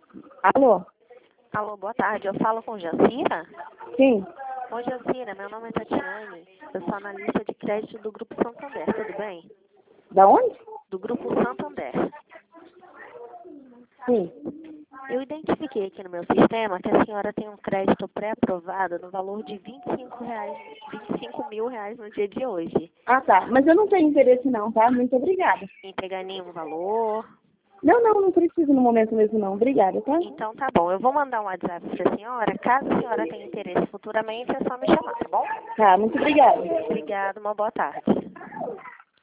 Alô? Alô, boa tarde. Eu falo com Jacira? Sim. Oi, Jacira. Meu nome é Tatiane. Eu sou analista de crédito do Grupo Santander. Tudo bem? Da onde? Do Grupo Santander. Sim. Eu identifiquei aqui no meu sistema que a senhora tem um crédito pré-aprovado no valor de R$ 25 mil no dia de hoje. Ah, tá. Mas eu não tenho interesse não, tá? Muito obrigada. Em pegar nenhum valor. Não preciso no momento mesmo não. Obrigada, tá? Então tá bom. Eu vou mandar um WhatsApp para a senhora. Caso a senhora tenha interesse futuramente, é só me chamar, tá bom? Tá, muito obrigada. Obrigada. Uma boa tarde.